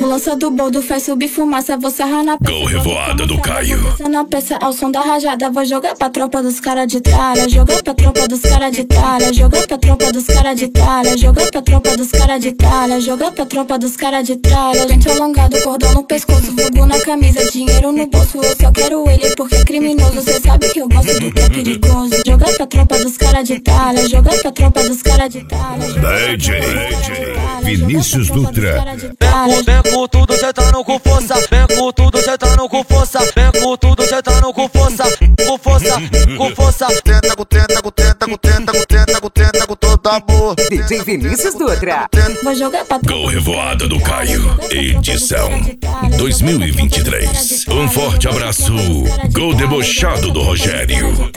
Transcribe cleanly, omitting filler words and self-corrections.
Lança do boldo, faz subir fumaça, vou sarrar na peça. Gol revoada do Caio. Na peça, ao som da rajada, vou jogar pra tropa dos cara de tralha. Jogar pra tropa dos cara de tralha. Jogar pra tropa dos cara de tralha. Jogar pra tropa dos cara de tralha. Jogar pra tropa dos cara de tralha. Dente alongado, cordão no pescoço, fogo na camisa, dinheiro no bolso. Eu só quero ele porque é criminoso. Cê sabe que eu gosto do que é perigoso. Jogar pra tropa dos cara de tralha. Jogar pra tropa dos cara de tralha. DJ Vinícius Dutra. Vem com tudo, sentando com força. Vem com tudo, sentando com força. Vem com tudo, sentando com força. Com força, com força. Tenta, com todo amor. DJ Vinícius Dutra. Vou jogar pra tropa. Gol revoada do Caio. Edição 2023. Um forte abraço. Gol debochado do Rogério.